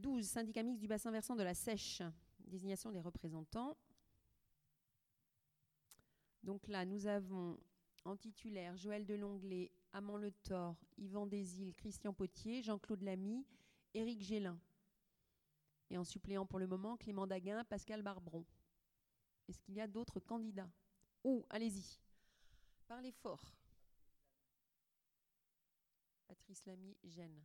12, syndicat mixte du bassin versant de la Seiche. Désignation des représentants. Donc là, nous avons en titulaire Joël Delonglet, Amand Le Thor, Yvan Desilles, Christian Potier, Jean-Claude Lamy, Éric Gélin. Et en suppléant pour le moment, Clément Daguin, Pascal Barbron. Est-ce qu'il y a d'autres candidats? Oh, allez-y. Parlez fort. Patrice Lamy, Gênes.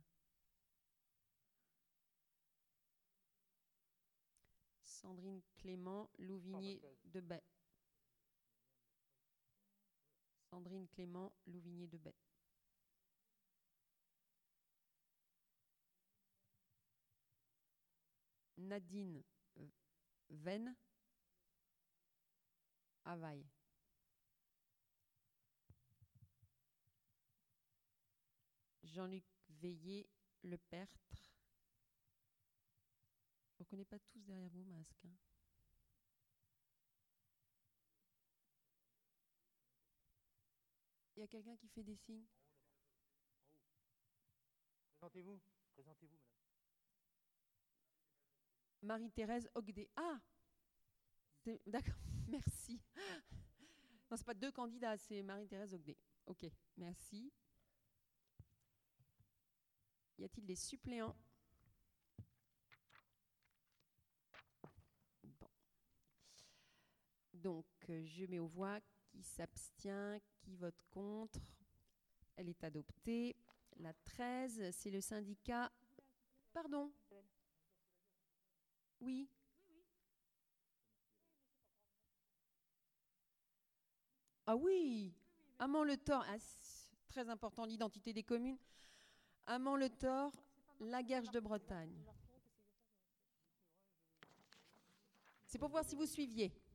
Sandrine Clément, Louvigné de Bay. Sandrine Clément, Louvigné de Bay. Nadine Venn, Havaille. Jean-Luc Veillé, Le Pertre. Je ne reconnais pas tous derrière vos masques. Hein. Il y a quelqu'un qui fait des signes? Présentez-vous, madame. Marie-Thérèse Ogdet. Ah, d'accord, merci. Non, ce n'est pas deux candidats, c'est Marie-Thérèse Ogdet. Ok, merci. Y a-t-il des suppléants? Bon. Donc, je mets aux voix qui s'abstient, qui vote contre. Elle est adoptée. La 13, c'est le syndicat... Pardon? Oui. Ah oui, Amand Le Thor, ah, très important, l'identité des communes. Amand Le Thor, Laguerche de Bretagne. C'est pour voir si vous suiviez.